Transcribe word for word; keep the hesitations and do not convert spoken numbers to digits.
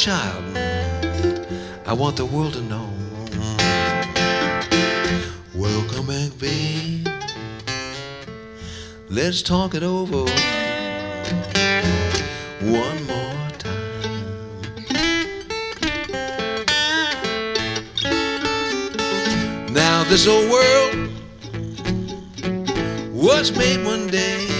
child, I want the world to know. Welcome back, babe. Let's talk it over one more time. Now this old world was made one day